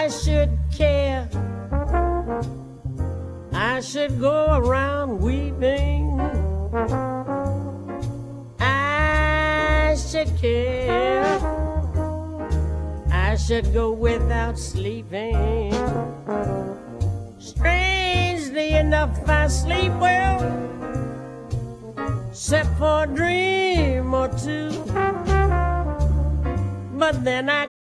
I should care. I should go around weeping. I should care. I should go without sleeping. Strangely enough, I sleep well, except for a dream or two. But then I